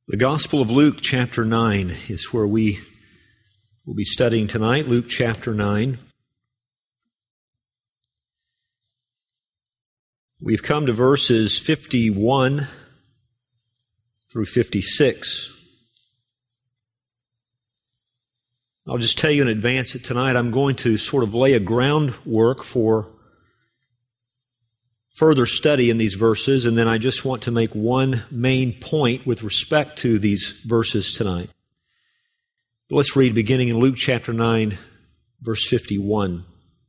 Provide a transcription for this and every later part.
The Gospel of Luke, chapter 9, is where we will be studying tonight. Luke, chapter 9. We've come to verses 51 through 56. I'll just tell you in advance that tonight I'm going to sort of lay a groundwork for further study in these verses, and then I just want to make one main point with respect to these verses tonight. Let's read beginning in Luke chapter 9, verse 51.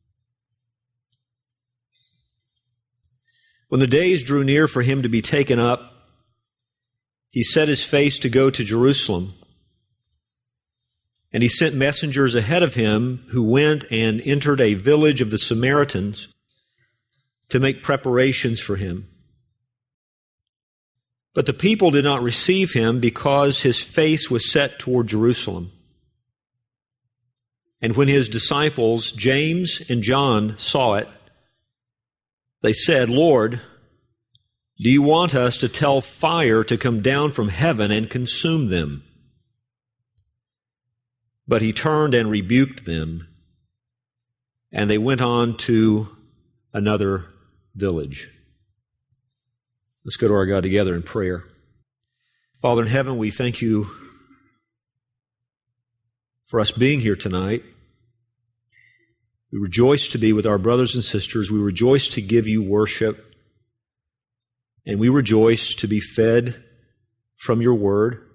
When the days drew near for him to be taken up, he set his face to go to Jerusalem. And he sent messengers ahead of him who went and entered a village of the Samaritans to make preparations for him. But the people did not receive him because his face was set toward Jerusalem. And when his disciples, James and John, saw it, they said, "Lord, do you want us to tell fire to come down from heaven and consume them?" But he turned and rebuked them, and they went on to another village. Let's go to our God together in prayer. Father in heaven, we thank you for us being here tonight. We rejoice to be with our brothers and sisters. We rejoice to give you worship. And we rejoice to be fed from your word.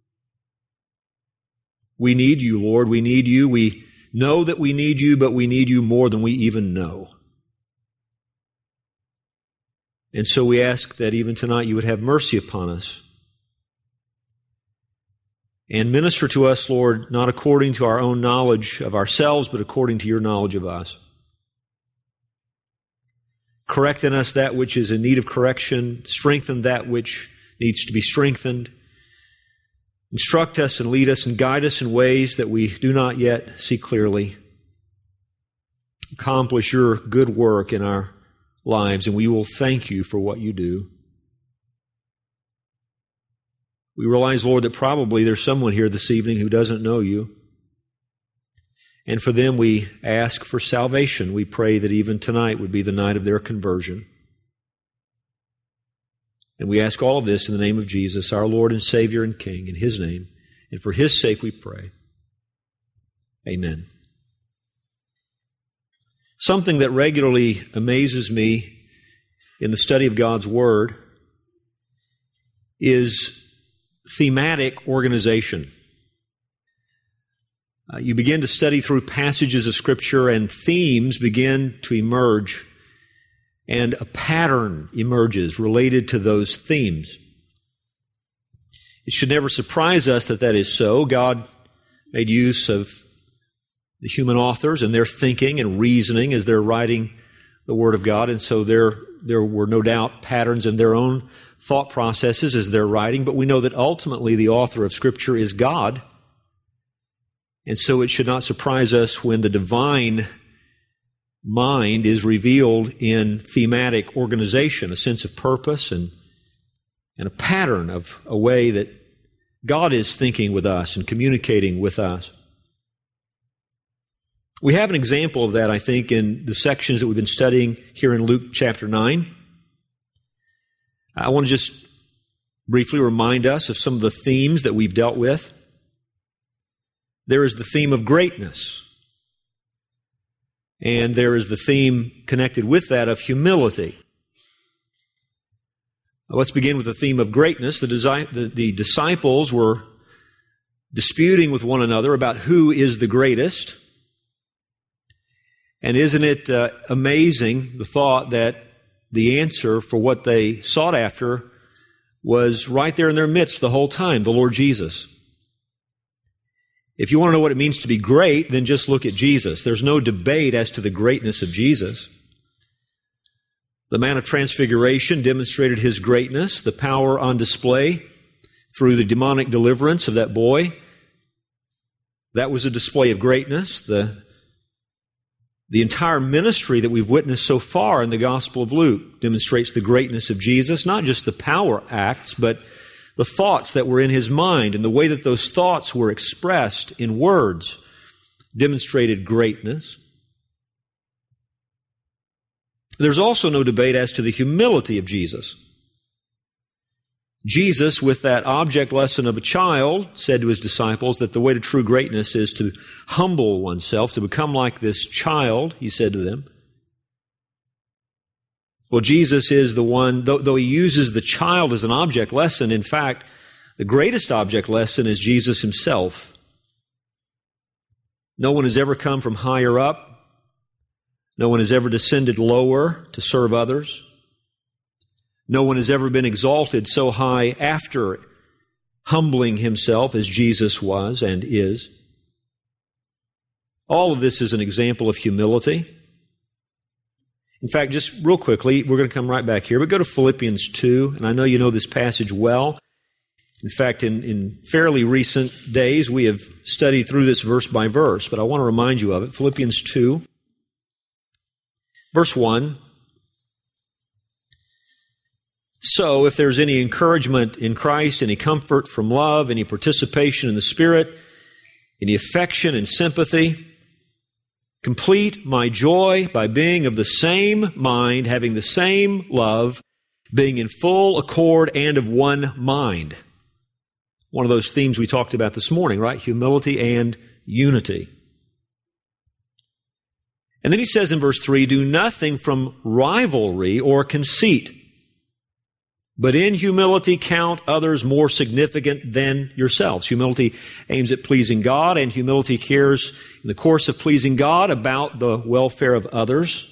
We need you, Lord. We need you. We know that we need you, but we need you more than we even know. And so we ask that even tonight you would have mercy upon us and minister to us, Lord, not according to our own knowledge of ourselves, but according to your knowledge of us. Correct in us that which is in need of correction, strengthen that which needs to be strengthened. Instruct us and lead us and guide us in ways that we do not yet see clearly. Accomplish your good work in our lives, and we will thank you for what you do. We realize, Lord, that probably there's someone here this evening who doesn't know you. And for them, we ask for salvation. We pray that even tonight would be the night of their conversion. And we ask all of this in the name of Jesus, our Lord and Savior and King, in His name. And for His sake we pray. Amen. Something that regularly amazes me in the study of God's Word is thematic organization. You begin to study through passages of Scripture and themes begin to emerge, and a pattern emerges related to those themes. It should never surprise us that that is so. God made use of the human authors and their thinking and reasoning as they're writing the Word of God, and so there were no doubt patterns in their own thought processes as they're writing, but we know that ultimately the author of Scripture is God, and so it should not surprise us when the divine mind is revealed in thematic organization, a sense of purpose and a pattern of a way that God is thinking with us and communicating with us. We have an example of that, I think, in the sections that we've been studying here in Luke chapter 9. I want to just briefly remind us of some of the themes that we've dealt with. There is the theme of greatness. And there is the theme connected with that of humility. Now, let's begin with the theme of greatness. The disciples were disputing with one another about who is the greatest. And isn't it amazing, the thought that the answer for what they sought after was right there in their midst the whole time, the Lord Jesus. If you want to know what it means to be great, then just look at Jesus. There's no debate as to the greatness of Jesus. The Mount of Transfiguration demonstrated His greatness, the power on display through the demonic deliverance of that boy. That was a display of greatness. The entire ministry that we've witnessed so far in the Gospel of Luke demonstrates the greatness of Jesus, not just the power acts, but the thoughts that were in his mind and the way that those thoughts were expressed in words demonstrated greatness. There's also no debate as to the humility of Jesus. Jesus, with that object lesson of a child, said to his disciples that the way to true greatness is to humble oneself, to become like this child, he said to them. Well, Jesus is the one, though he uses the child as an object lesson, in fact, the greatest object lesson is Jesus himself. No one has ever come from higher up. No one has ever descended lower to serve others. No one has ever been exalted so high after humbling himself as Jesus was and is. All of this is an example of humility. In fact, just real quickly, we're going to come right back here, but go to Philippians 2, and I know you know this passage well. In fact, in fairly recent days, we have studied through this verse by verse, but I want to remind you of it. Philippians 2, verse 1. So, if there's any encouragement in Christ, any comfort from love, any participation in the Spirit, any affection and sympathy, complete my joy by being of the same mind, having the same love, being in full accord and of one mind. One of those themes we talked about this morning, right? Humility and unity. And then he says in verse 3, do nothing from rivalry or conceit, but in humility count others more significant than yourselves. Humility aims at pleasing God, and humility cares in the course of pleasing God about the welfare of others.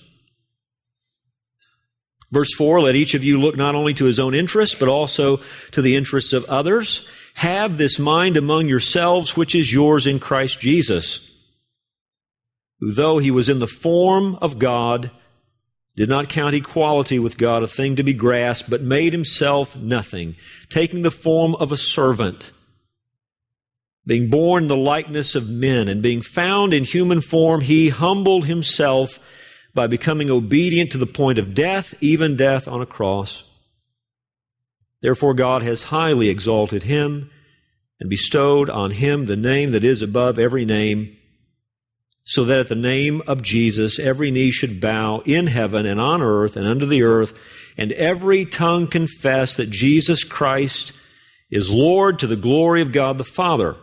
Verse 4, let each of you look not only to his own interests, but also to the interests of others. Have this mind among yourselves, which is yours in Christ Jesus, who though he was in the form of God, did not count equality with God a thing to be grasped, but made himself nothing, taking the form of a servant, being born in the likeness of men, and being found in human form, he humbled himself by becoming obedient to the point of death, even death on a cross. Therefore God has highly exalted him and bestowed on him the name that is above every name, so that at the name of Jesus every knee should bow in heaven and on earth and under the earth, and every tongue confess that Jesus Christ is Lord, to the glory of God the Father.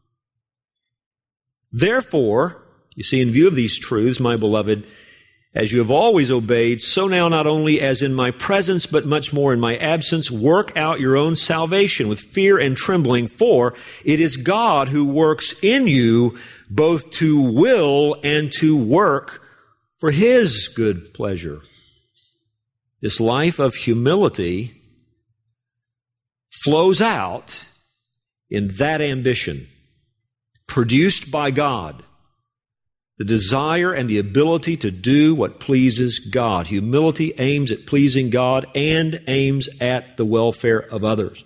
Therefore, you see, in view of these truths, my beloved, as you have always obeyed, so now not only as in my presence, but much more in my absence, work out your own salvation with fear and trembling, for it is God who works in you both to will and to work for his good pleasure. This life of humility flows out in that ambition, produced by God, the desire and the ability to do what pleases God. Humility aims at pleasing God and aims at the welfare of others.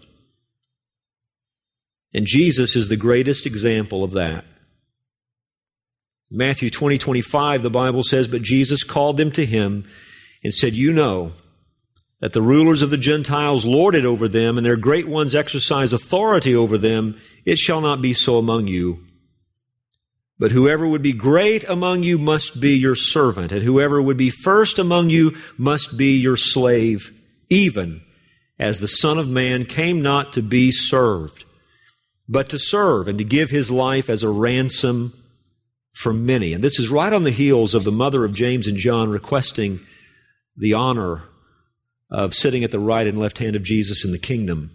And Jesus is the greatest example of that. Matthew 20:25, the Bible says, but Jesus called them to him and said, you know that the rulers of the Gentiles lord it over them, and their great ones exercise authority over them. It shall not be so among you. But whoever would be great among you must be your servant, and whoever would be first among you must be your slave, even as the Son of Man came not to be served, but to serve and to give his life as a ransom for many. And this is right on the heels of the mother of James and John requesting the honor of sitting at the right and left hand of Jesus in the kingdom.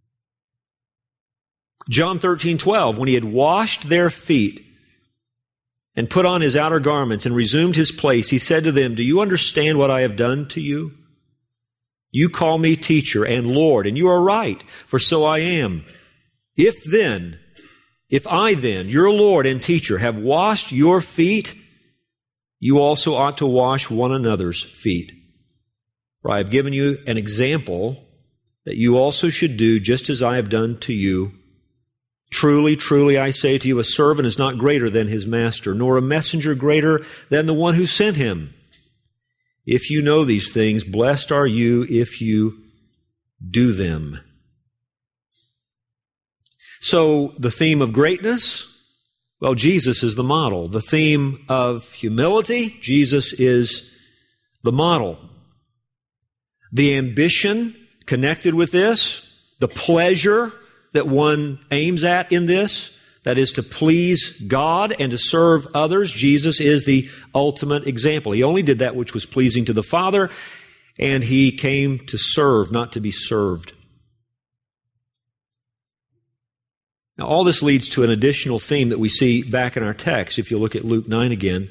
John 13:12, when he had washed their feet and put on his outer garments and resumed his place, he said to them, do you understand what I have done to you? You call me teacher and Lord, and you are right, for so I am. If I then, your Lord and teacher, have washed your feet, you also ought to wash one another's feet. For I have given you an example that you also should do just as I have done to you. Truly, truly, I say to you, a servant is not greater than his master, nor a messenger greater than the one who sent him. If you know these things, blessed are you if you do them. So the theme of greatness, well, Jesus is the model. The theme of humility, Jesus is the model. The ambition connected with this, the pleasure that one aims at in this, that is to please God and to serve others, Jesus is the ultimate example. He only did that which was pleasing to the Father, and He came to serve, not to be served. Now, all this leads to an additional theme that we see back in our text, if you look at Luke 9 again,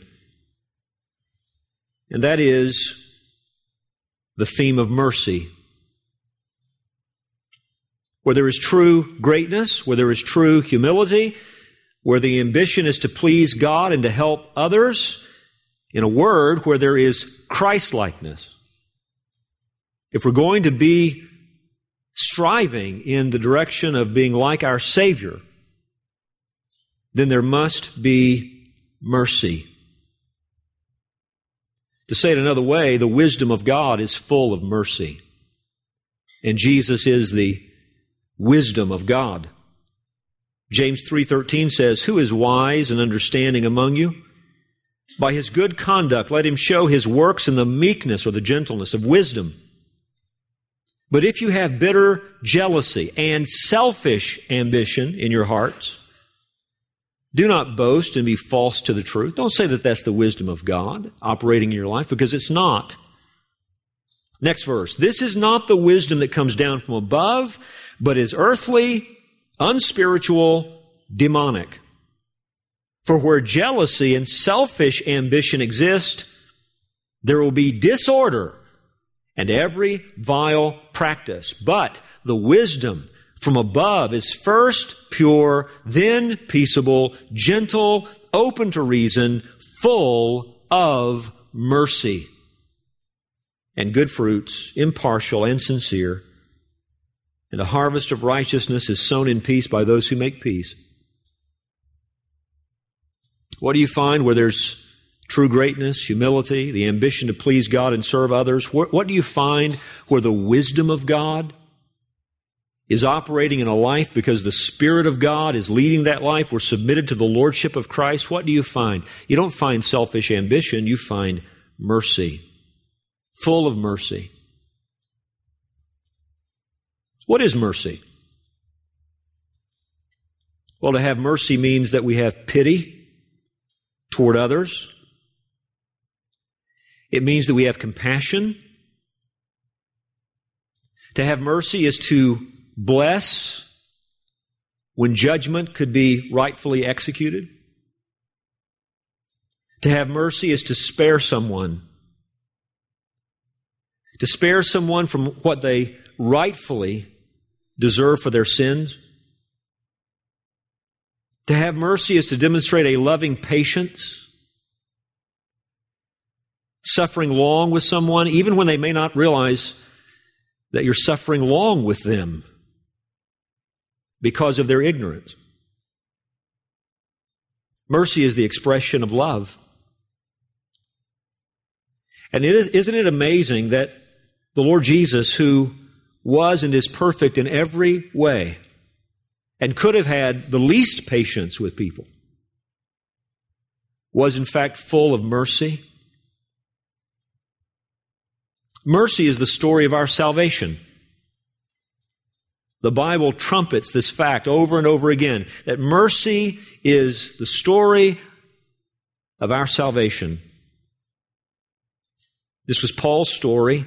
and that is the theme of mercy. Where there is true greatness, where there is true humility, where the ambition is to please God and to help others, in a word, where there is Christ-likeness. If we're going to be striving in the direction of being like our Savior, then there must be mercy. To say it another way, the wisdom of God is full of mercy. And Jesus is the wisdom of God. James 3:13 says, "Who is wise and understanding among you? By his good conduct let him show his works in the meekness or the gentleness of wisdom. But if you have bitter jealousy and selfish ambition in your hearts, do not boast and be false to the truth." Don't say that that's the wisdom of God operating in your life, because it's not. Next verse. "This is not the wisdom that comes down from above, but is earthly, unspiritual, demonic. For where jealousy and selfish ambition exist, there will be disorder and every vile practice. But the wisdom from above is first pure, then peaceable, gentle, open to reason, full of mercy and good fruits, impartial and sincere. And a harvest of righteousness is sown in peace by those who make peace." What do you find where there's true greatness, humility, the ambition to please God and serve others? What do you find where the wisdom of God is operating in a life because the Spirit of God is leading that life? We're submitted to the Lordship of Christ. What do you find? You don't find selfish ambition. You find mercy, full of mercy. What is mercy? Well, to have mercy means that we have pity toward others. It means that we have compassion. To have mercy is to bless when judgment could be rightfully executed. To have mercy is to spare someone. To spare someone from what they rightfully deserve for their sins. To have mercy is to demonstrate a loving patience, suffering long with someone, even when they may not realize that you're suffering long with them because of their ignorance. Mercy is the expression of love. And isn't it amazing that the Lord Jesus, who was and is perfect in every way, and could have had the least patience with people, was in fact full of mercy? Mercy is the story of our salvation. The Bible trumpets this fact over and over again, that mercy is the story of our salvation. This was Paul's story.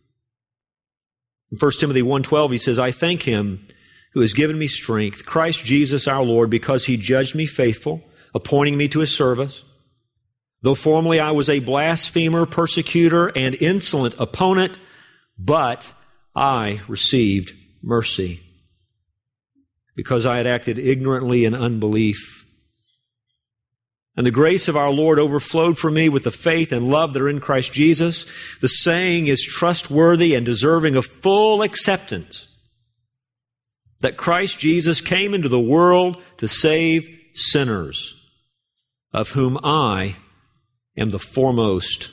In 1 Timothy 1:12, he says, "I thank Him who has given me strength, Christ Jesus our Lord, because He judged me faithful, appointing me to His service. Though formerly I was a blasphemer, persecutor, and insolent opponent, but I received mercy, because I had acted ignorantly in unbelief. And the grace of our Lord overflowed for me with the faith and love that are in Christ Jesus. The saying is trustworthy and deserving of full acceptance, that Christ Jesus came into the world to save sinners, of whom I am the foremost.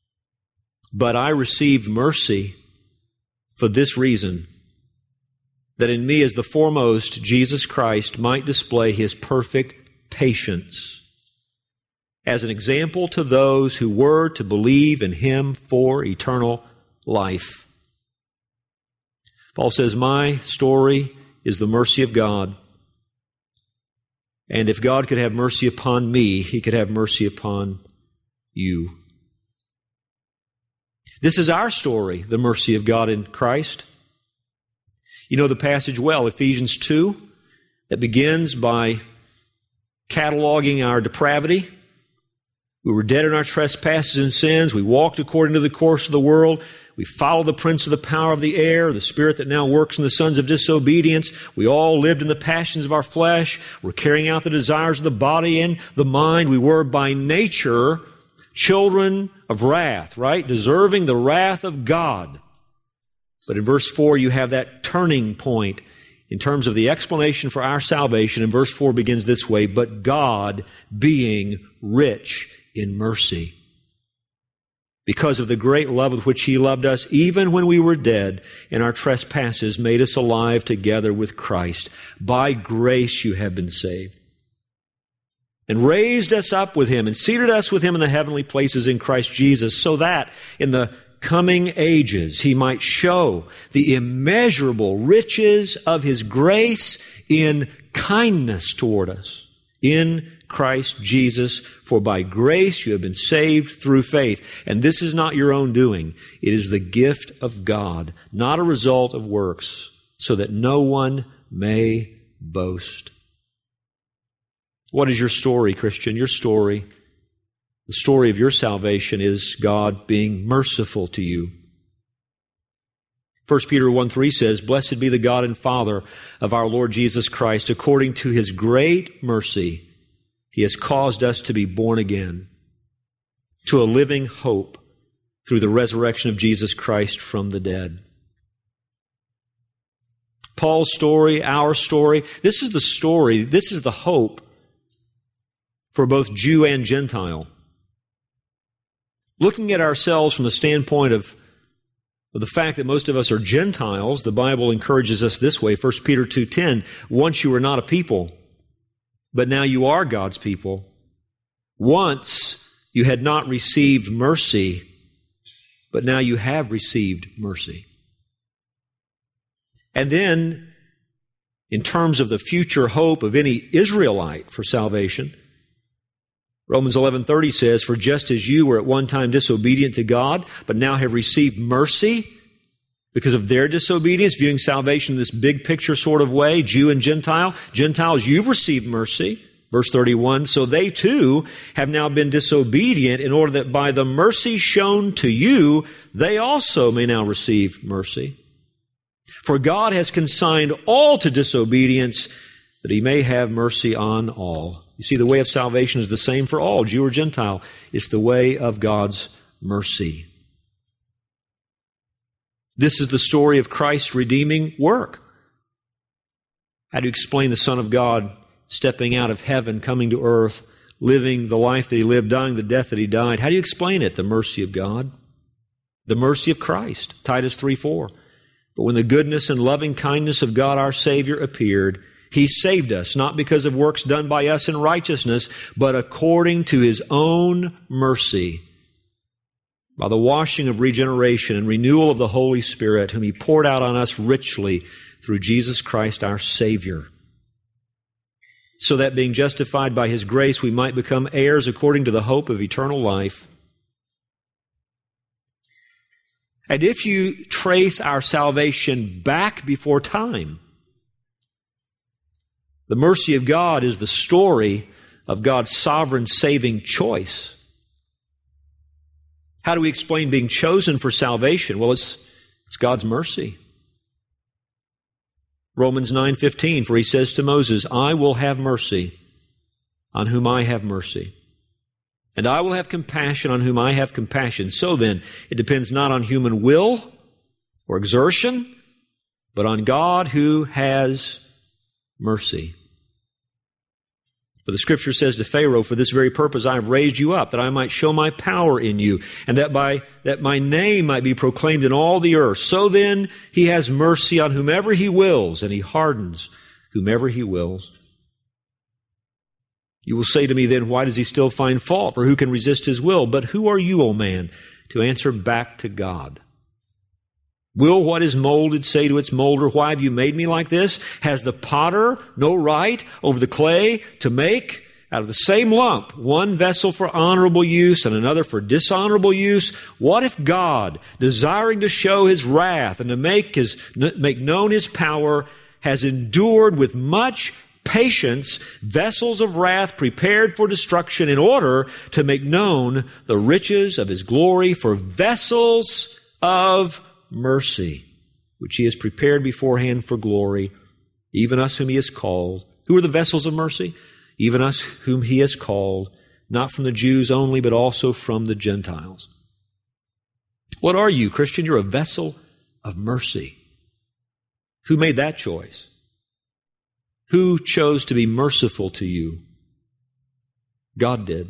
But I received mercy for this reason, that in me as the foremost, Jesus Christ might display His perfect patience as an example to those who were to believe in Him for eternal life. Paul says, my story is the mercy of God. And if God could have mercy upon me, He could have mercy upon you. This is our story, the mercy of God in Christ. You know the passage well, Ephesians 2, that begins by cataloging our depravity. We were dead in our trespasses and sins. We walked according to the course of the world. We followed the prince of the power of the air, the spirit that now works in the sons of disobedience. We all lived in the passions of our flesh. We're carrying out the desires of the body and the mind. We were by nature children of wrath, right? Deserving the wrath of God. But in verse 4, you have that turning point in terms of the explanation for our salvation. And verse 4 begins this way, but God being rich in mercy, because of the great love with which He loved us, even when we were dead in our trespasses, made us alive together with Christ. By grace you have been saved. And raised us up with Him and seated us with Him in the heavenly places in Christ Jesus, so that in the coming ages He might show the immeasurable riches of His grace in kindness toward us in Christ Jesus. For by grace you have been saved through faith. And this is not your own doing. It is the gift of God, not a result of works, so that no one may boast. What is your story, Christian? Your story, the story of your salvation, is God being merciful to you. 1 Peter 1:3 says, blessed be the God and Father of our Lord Jesus Christ. According to His great mercy, He has caused us to be born again to a living hope through the resurrection of Jesus Christ from the dead. Paul's story, our story, this is the story, this is the hope for both Jew and Gentile. Looking at ourselves from the standpoint of the fact that most of us are Gentiles, the Bible encourages us this way, 1 Peter 2:10, once you were not a people, but now you are God's people. Once you had not received mercy, but now you have received mercy. And then, in terms of the future hope of any Israelite for salvation, Romans 11:30 says, for just as you were at one time disobedient to God, but now have received mercy because of their disobedience, viewing salvation in this big picture sort of way, Jew and Gentile. Gentiles, you've received mercy. Verse 31, so they too have now been disobedient in order that by the mercy shown to you, they also may now receive mercy. For God has consigned all to disobedience that He may have mercy on all. You see, the way of salvation is the same for all, Jew or Gentile. It's the way of God's mercy. This is the story of Christ's redeeming work. How do you explain the Son of God stepping out of heaven, coming to earth, living the life that He lived, dying the death that He died? How do you explain it? The mercy of God. The mercy of Christ. Titus 3:4. But when the goodness and loving kindness of God our Savior appeared, He saved us, not because of works done by us in righteousness, but according to His own mercy, by the washing of regeneration and renewal of the Holy Spirit, whom He poured out on us richly through Jesus Christ our Savior, so that being justified by His grace, we might become heirs according to the hope of eternal life. And if you trace our salvation back before time, the mercy of God is the story of God's sovereign saving choice. How do we explain being chosen for salvation? Well, it's God's mercy. Romans 9:15, for He says to Moses, I will have mercy on whom I have mercy, and I will have compassion on whom I have compassion. So then, it depends not on human will or exertion, but on God who has mercy. But the Scripture says to Pharaoh, for this very purpose I have raised you up, that I might show my power in you, and that my name might be proclaimed in all the earth. So then he has mercy on whomever he wills, and he hardens whomever he wills. You will say to me then, why does he still find fault? For who can resist his will? But who are you, O man, to answer back to God? Will what is molded say to its molder, why have you made me like this? Has the potter no right over the clay to make out of the same lump one vessel for honorable use and another for dishonorable use? What if God, desiring to show his wrath and to make known his power, has endured with much patience vessels of wrath prepared for destruction in order to make known the riches of his glory for vessels of mercy, which he has prepared beforehand for glory, even us whom he has called. Who are the vessels of mercy? Even us whom he has called, not from the Jews only, but also from the Gentiles. What are you, Christian? You're a vessel of mercy. Who made that choice? Who chose to be merciful to you? God did.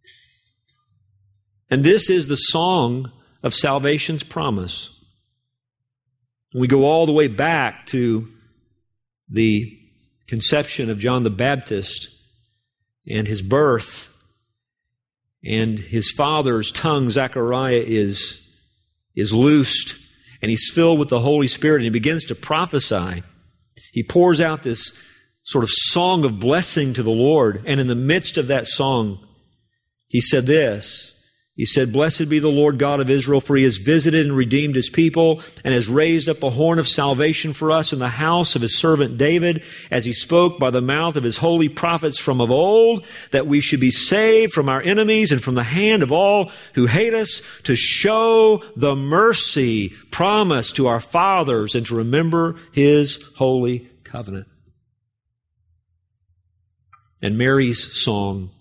And this is the song of salvation's promise. We go all the way back to the conception of John the Baptist and his birth, and his father's tongue, Zechariah, is loosed, and he's filled with the Holy Spirit, and he begins to prophesy. He pours out this sort of song of blessing to the Lord, and in the midst of that song, he said this. He said, blessed be the Lord God of Israel, for he has visited and redeemed his people and has raised up a horn of salvation for us in the house of his servant David, as he spoke by the mouth of his holy prophets from of old, that we should be saved from our enemies and from the hand of all who hate us, to show the mercy promised to our fathers and to remember his holy covenant. And Mary's song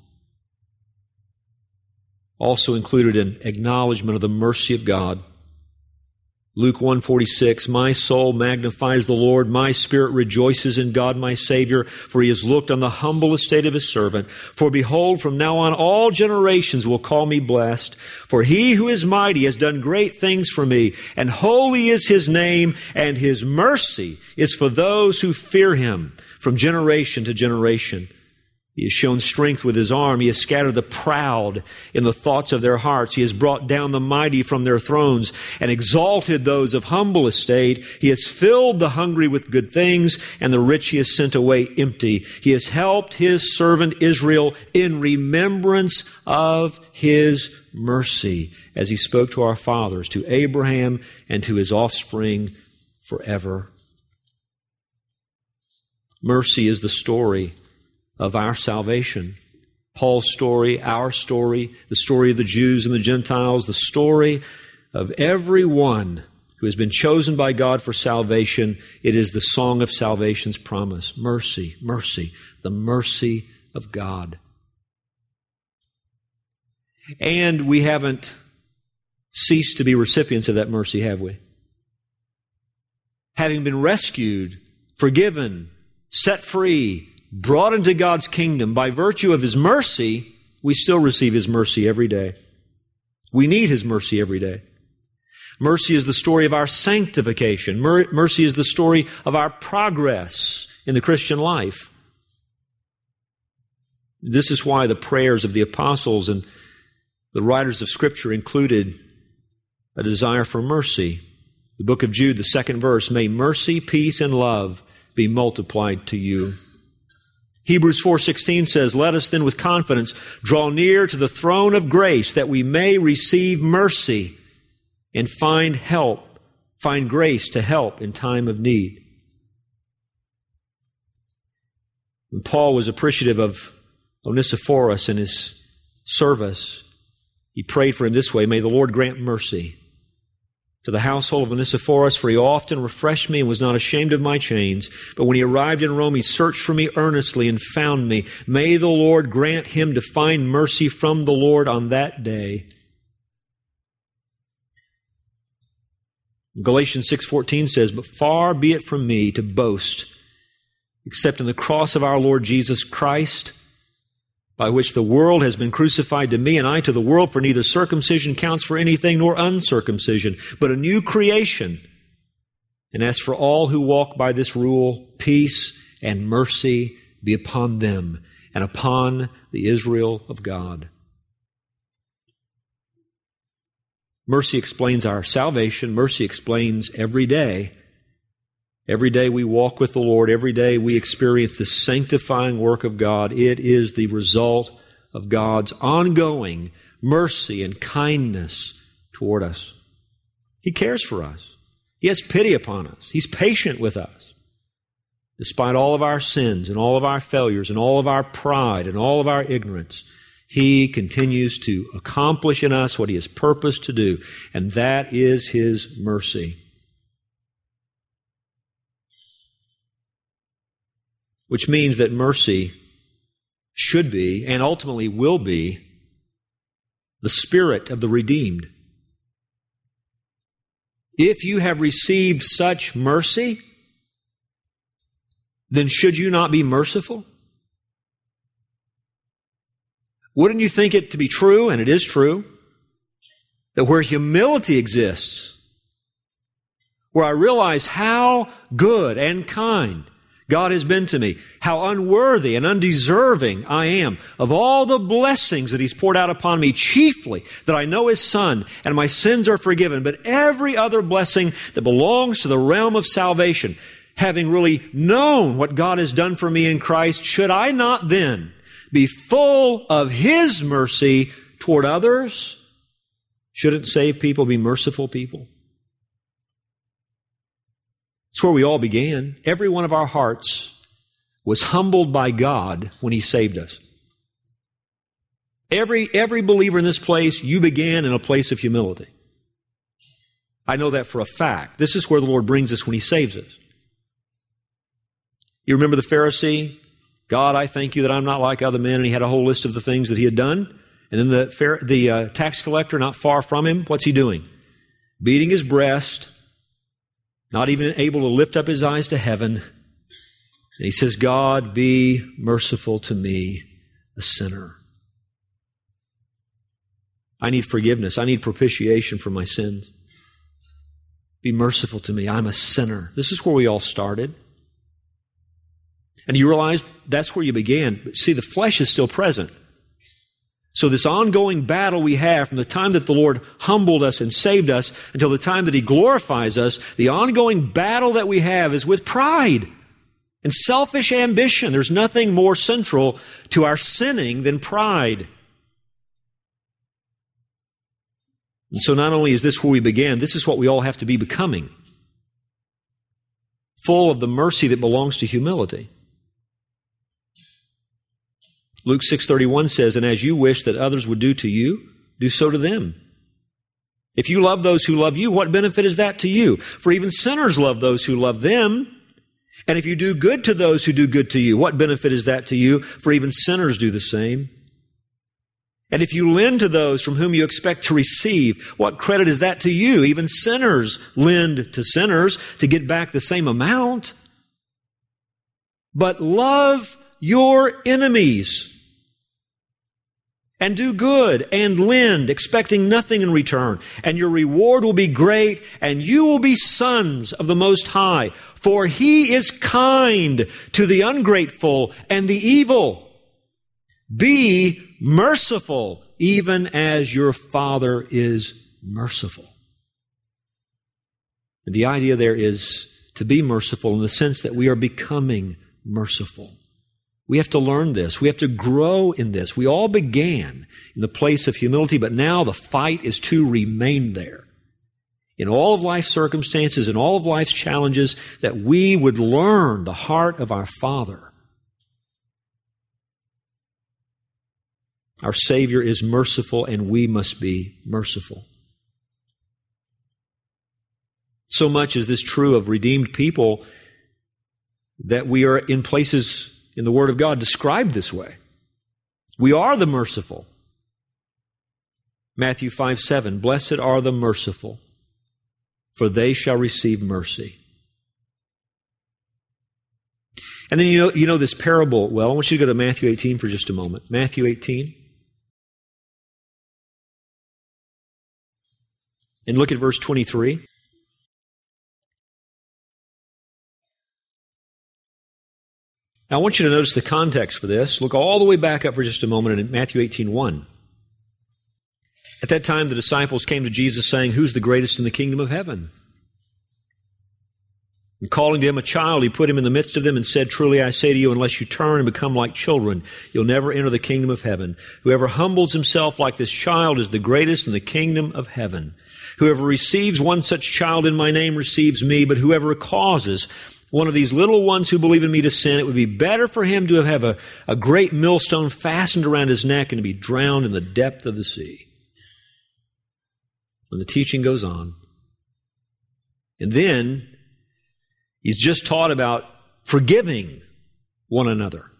also included an acknowledgement of the mercy of God. Luke 1:46, my soul magnifies the Lord, my spirit rejoices in God my Savior, for he has looked on the humble estate of his servant. For behold, from now on all generations will call me blessed. For he who is mighty has done great things for me, and holy is his name, and his mercy is for those who fear him from generation to generation. He has shown strength with his arm. He has scattered the proud in the thoughts of their hearts. He has brought down the mighty from their thrones and exalted those of humble estate. He has filled the hungry with good things, and the rich he has sent away empty. He has helped his servant Israel in remembrance of his mercy, as he spoke to our fathers, to Abraham and to his offspring forever. Mercy is the story of our salvation. Paul's story, our story, the story of the Jews and the Gentiles, the story of everyone who has been chosen by God for salvation. It is the song of salvation's promise. Mercy, mercy, the mercy of God. And we haven't ceased to be recipients of that mercy, have we? Having been rescued, forgiven, set free, brought into God's kingdom by virtue of his mercy, we still receive his mercy every day. We need his mercy every day. Mercy is the story of our sanctification. Mercy is the story of our progress in the Christian life. This is why the prayers of the apostles and the writers of Scripture included a desire for mercy. The book of Jude, the 2nd verse, may mercy, peace, and love be multiplied to you. Hebrews 4:16 says, let us then with confidence draw near to the throne of grace, that we may receive mercy and find grace to help in time of need. When Paul was appreciative of Onesiphorus and his service, he prayed for him this way, may the Lord grant mercy to the household of Onesiphorus, for he often refreshed me and was not ashamed of my chains. But when he arrived in Rome, he searched for me earnestly and found me. May the Lord grant him to find mercy from the Lord on that day. Galatians 6:14 says, but far be it from me to boast, except in the cross of our Lord Jesus Christ, by which the world has been crucified to me, and I to the world, for neither circumcision counts for anything nor uncircumcision, but a new creation. And as for all who walk by this rule, peace and mercy be upon them and upon the Israel of God. Mercy explains our salvation. Mercy explains every day. Every day we walk with the Lord. Every day we experience the sanctifying work of God. It is the result of God's ongoing mercy and kindness toward us. He cares for us. He has pity upon us. He's patient with us. Despite all of our sins and all of our failures and all of our pride and all of our ignorance, He continues to accomplish in us what He has purposed to do, and that is His mercy. Which means that mercy should be, and ultimately will be, the spirit of the redeemed. If you have received such mercy, then should you not be merciful? Wouldn't you think it to be true, and it is true, that where humility exists, where I realize how good and kind God has been to me, how unworthy and undeserving I am of all the blessings that He's poured out upon me, chiefly that I know His Son and my sins are forgiven, but every other blessing that belongs to the realm of salvation, having really known what God has done for me in Christ, should I not then be full of His mercy toward others? Shouldn't saved people be merciful people? It's where we all began. Every one of our hearts was humbled by God when He saved us. Every believer in this place, you began in a place of humility. I know that for a fact. This is where the Lord brings us when He saves us. You remember the Pharisee? God, I thank you that I'm not like other men. And he had a whole list of the things that he had done. And then the tax collector, not far from him, what's he doing? Beating his breast, not even able to lift up his eyes to heaven. And he says, God, be merciful to me, a sinner. I need forgiveness. I need propitiation for my sins. Be merciful to me. I'm a sinner. This is where we all started. And you realize that's where you began. But see, the flesh is still present. So this ongoing battle we have from the time that the Lord humbled us and saved us until the time that He glorifies us, the ongoing battle that we have is with pride and selfish ambition. There's nothing more central to our sinning than pride. And so not only is this where we began, this is what we all have to be becoming. Full of the mercy that belongs to humility. Luke 6:31 says, and as you wish that others would do to you, do so to them. If you love those who love you, what benefit is that to you? For even sinners love those who love them. And if you do good to those who do good to you, what benefit is that to you? For even sinners do the same. And if you lend to those from whom you expect to receive, what credit is that to you? Even sinners lend to sinners to get back the same amount. But love your enemies and do good and lend, expecting nothing in return. And your reward will be great, and you will be sons of the Most High. For He is kind to the ungrateful and the evil. Be merciful, even as your Father is merciful. And the idea there is to be merciful in the sense that we are becoming merciful. We have to learn this. We have to grow in this. We all began in the place of humility, but now the fight is to remain there. In all of life's circumstances, in all of life's challenges, that we would learn the heart of our Father. Our Savior is merciful, and we must be merciful. So much is this true of redeemed people that we are in places in the Word of God described this way. We are the merciful. Matthew 5:7, blessed are the merciful, for they shall receive mercy. And then you know this parable well. I want you to go to Matthew 18 for just a moment. Matthew 18. And look at verse 23. Now I want you to notice the context for this. Look all the way back up for just a moment in Matthew 18:1. At that time the disciples came to Jesus saying, "Who's the greatest in the kingdom of heaven?" And calling to him a child, he put him in the midst of them and said, "Truly I say to you, unless you turn and become like children, you'll never enter the kingdom of heaven. Whoever humbles himself like this child is the greatest in the kingdom of heaven. Whoever receives one such child in my name receives me, but whoever causes one of these little ones who believe in me to sin, it would be better for him to have a great millstone fastened around his neck and to be drowned in the depth of the sea." And the teaching goes on. And then he's just taught about forgiving one another.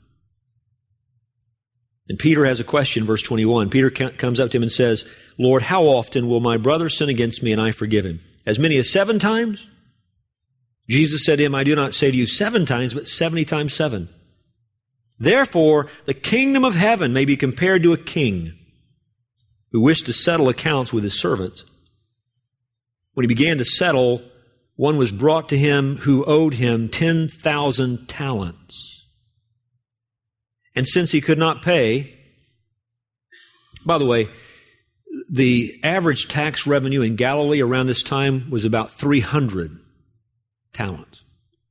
And Peter has a question, verse 21. Peter comes up to him and says, "Lord, how often will my brother sin against me and I forgive him? As many as 7 times?" Jesus said to him, "I do not say to you 7 times, but 70 times 7. Therefore, the kingdom of heaven may be compared to a king who wished to settle accounts with his servants. When he began to settle, one was brought to him who owed him 10,000 talents. And since he could not pay," by the way, the average tax revenue in Galilee around this time was about 300 talents.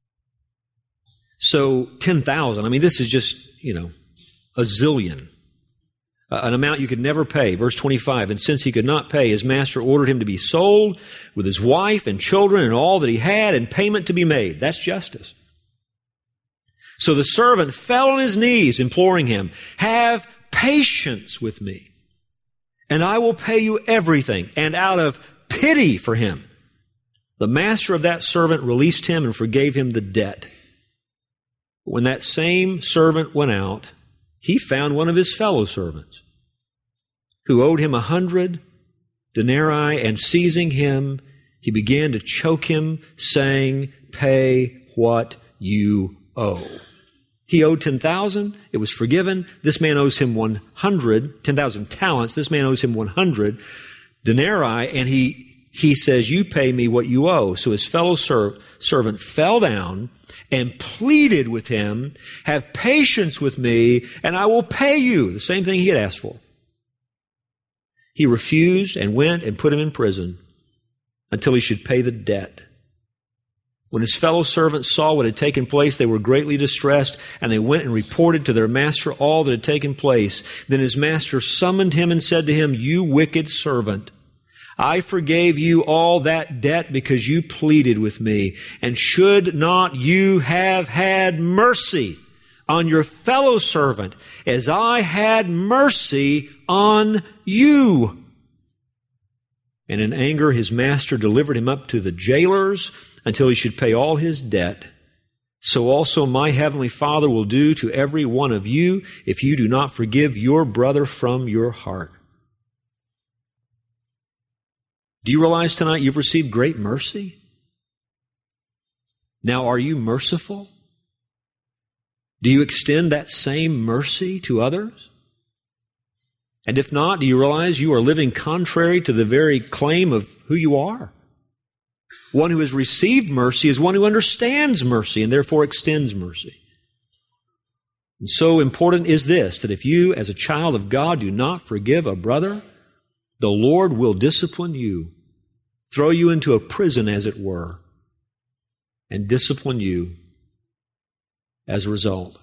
So 10,000, I mean, this is just, a zillion. An amount you could never pay. Verse 25, "And since he could not pay, his master ordered him to be sold with his wife and children and all that he had, and payment to be made." That's justice. So the servant fell on his knees, imploring him, "Have patience with me, and I will pay you everything." And out of pity for him, the master of that servant released him and forgave him the debt. When that same servant went out, he found one of his fellow servants who owed him 100 denarii, and seizing him, he began to choke him, saying, "Pay what you owe." He owed 10,000. It was forgiven. This man owes him 10,000 talents. This man owes him 100 denarii, and he says, "You pay me what you owe." So his fellow servant fell down and pleaded with him, "Have patience with me, and I will pay you." The same thing he had asked for. He refused and went and put him in prison until he should pay the debt. When his fellow servants saw what had taken place, they were greatly distressed, and they went and reported to their master all that had taken place. Then his master summoned him and said to him, "You wicked servant, I forgave you all that debt because you pleaded with me. And should not you have had mercy on your fellow servant as I had mercy on you?" And in anger his master delivered him up to the jailers until he should pay all his debt. So also my heavenly Father will do to every one of you if you do not forgive your brother from your heart. Do you realize tonight you've received great mercy? Now, are you merciful? Do you extend that same mercy to others? And if not, do you realize you are living contrary to the very claim of who you are? One who has received mercy is one who understands mercy and therefore extends mercy. And so important is this, that if you, as a child of God, do not forgive a brother, the Lord will discipline you, throw you into a prison, as it were, and discipline you as a result.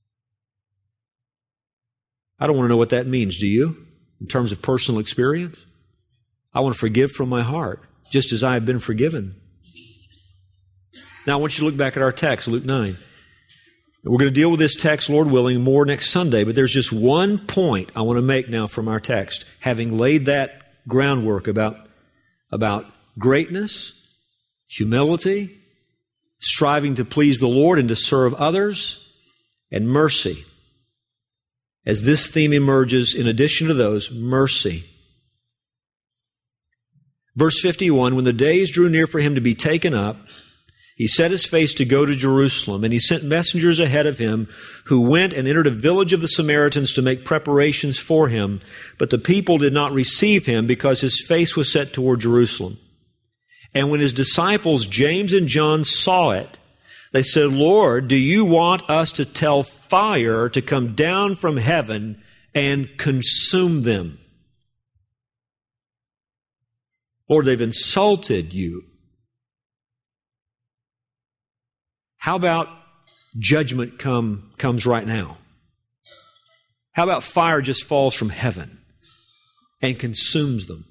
I don't want to know what that means, do you? In terms of personal experience? I want to forgive from my heart, just as I have been forgiven. Now I want you to look back at our text, Luke 9. We're going to deal with this text, Lord willing, more next Sunday, but there's just one point I want to make now from our text, having laid that groundwork about greatness, humility, striving to please the Lord and to serve others, and mercy. As this theme emerges, in addition to those, mercy. Verse 51, when the days drew near for him to be taken up, he set his face to go to Jerusalem, and he sent messengers ahead of him who went and entered a village of the Samaritans to make preparations for him. But the people did not receive him because his face was set toward Jerusalem. And when his disciples, James and John, saw it, they said, Lord, do you want us to tell fire to come down from heaven and consume them? Lord, they've insulted you. How about judgment comes right now? How about fire just falls from heaven and consumes them?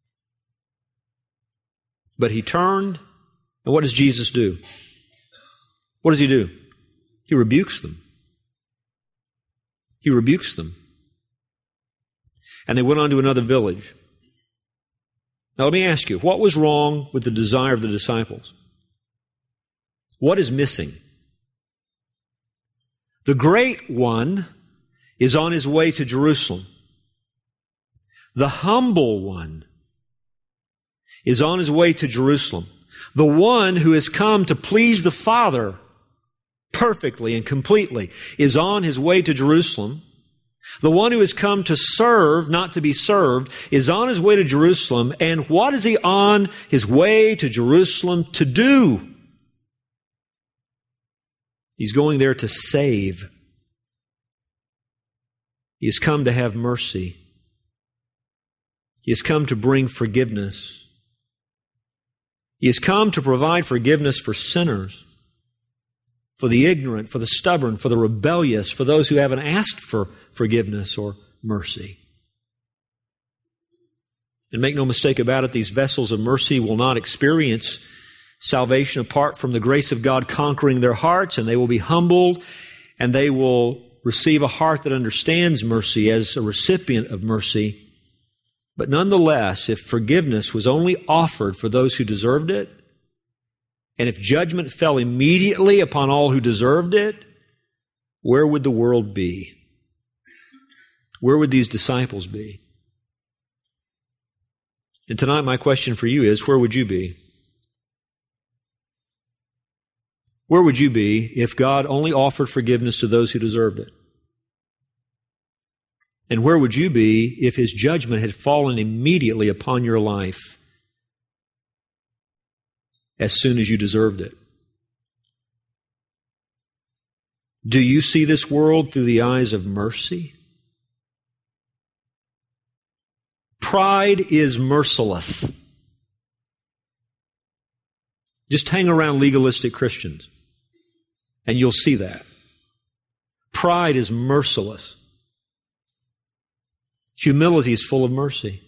But he turned, and what does Jesus do? What does he do? He rebukes them. He rebukes them. And they went on to another village. Now let me ask you, what was wrong with the desire of the disciples? What is missing? The great one is on his way to Jerusalem. The humble one is on his way to Jerusalem. The one who has come to please the Father perfectly and completely is on his way to Jerusalem. The one who has come to serve, not to be served, is on his way to Jerusalem. And what is he on his way to Jerusalem to do? He's going there to save. He has come to have mercy. He has come to bring forgiveness. He has come to provide forgiveness for sinners, for the ignorant, for the stubborn, for the rebellious, for those who haven't asked for forgiveness or mercy. And make no mistake about it, these vessels of mercy will not experience salvation apart from the grace of God conquering their hearts, and they will be humbled, and they will receive a heart that understands mercy as a recipient of mercy. But nonetheless, if forgiveness was only offered for those who deserved it, and if judgment fell immediately upon all who deserved it, where would the world be? Where would these disciples be? And tonight my question for you is, where would you be? Where would you be if God only offered forgiveness to those who deserved it? And where would you be if His judgment had fallen immediately upon your life as soon as you deserved it? Do you see this world through the eyes of mercy? Pride is merciless. Just hang around legalistic Christians, and you'll see that. Pride is merciless. Humility is full of mercy.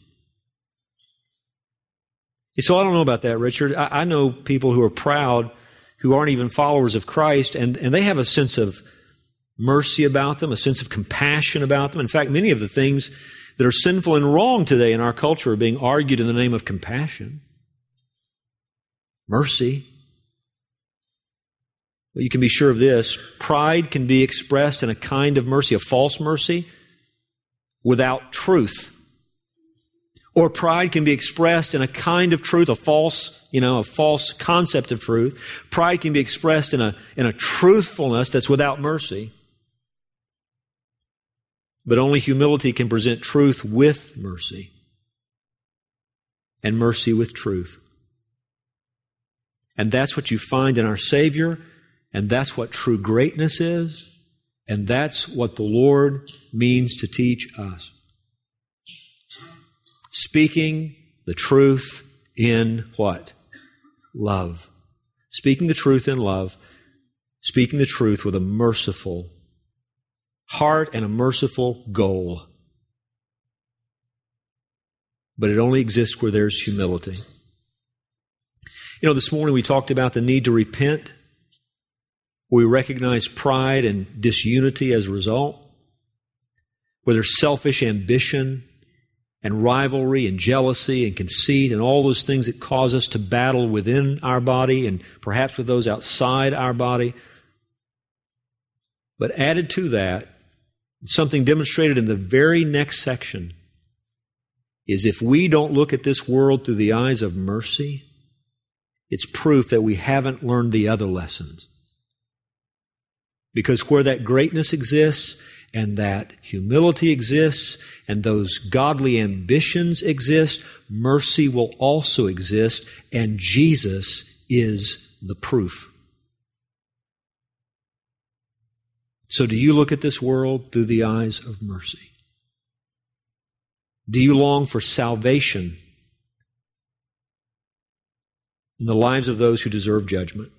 So I don't know about that, Richard. I know people who are proud, who aren't even followers of Christ, and they have a sense of mercy about them, a sense of compassion about them. In fact, many of the things that are sinful and wrong today in our culture are being argued in the name of compassion, mercy. But you can be sure of this: pride can be expressed in a kind of mercy, a false mercy, without truth. Or pride can be expressed in a kind of truth, a false concept of truth. Pride can be expressed in a truthfulness that's without mercy. But only humility can present truth with mercy, and mercy with truth. And that's what you find in our Savior, and that's what true greatness is, and that's what the Lord means to teach us. Speaking the truth in what? Love. Speaking the truth in love. Speaking the truth with a merciful heart and a merciful goal. But it only exists where there's humility. This morning we talked about the need to repent. We recognize pride and disunity as a result. Where there's selfish ambition and rivalry and jealousy and conceit and all those things that cause us to battle within our body and perhaps with those outside our body. But added to that, something demonstrated in the very next section is if we don't look at this world through the eyes of mercy, it's proof that we haven't learned the other lessons. Because where that greatness exists, and that humility exists, and those godly ambitions exist, mercy will also exist, and Jesus is the proof. So do you look at this world through the eyes of mercy? Do you long for salvation in the lives of those who deserve judgment?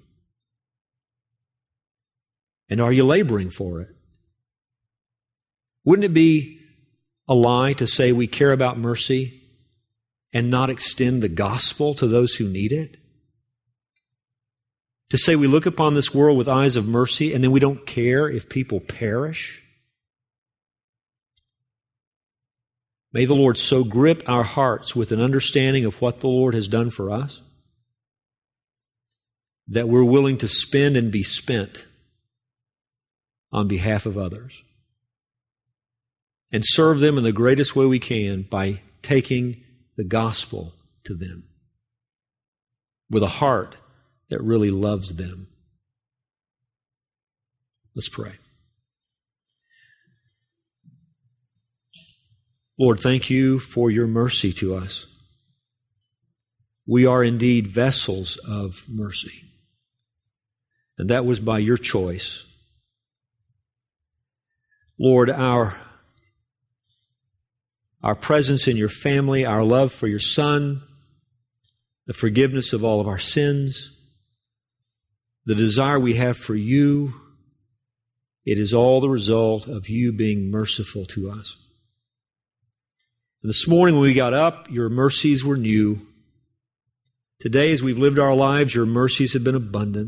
And are you laboring for it? Wouldn't it be a lie to say we care about mercy and not extend the gospel to those who need it? To say we look upon this world with eyes of mercy and then we don't care if people perish? May the Lord so grip our hearts with an understanding of what the Lord has done for us that we're willing to spend and be spent on behalf of others, and serve them in the greatest way we can by taking the gospel to them with a heart that really loves them. Let's pray. Lord, thank you for your mercy to us. We are indeed vessels of mercy, and that was by your choice. Lord, our presence in your family, our love for your Son, the forgiveness of all of our sins, the desire we have for you, it is all the result of you being merciful to us. And this morning when we got up, your mercies were new. Today, as we've lived our lives, your mercies have been abundant.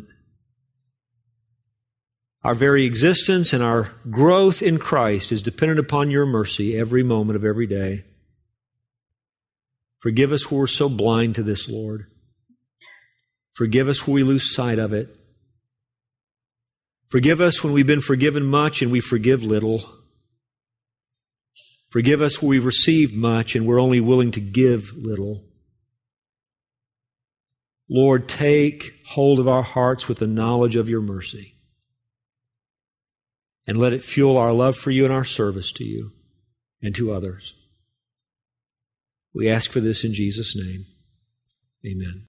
Our very existence and our growth in Christ is dependent upon your mercy every moment of every day. Forgive us where we're so blind to this, Lord. Forgive us where we lose sight of it. Forgive us when we've been forgiven much and we forgive little. Forgive us where we've received much and we're only willing to give little. Lord, take hold of our hearts with the knowledge of your mercy, and let it fuel our love for you and our service to you and to others. We ask for this in Jesus' name. Amen.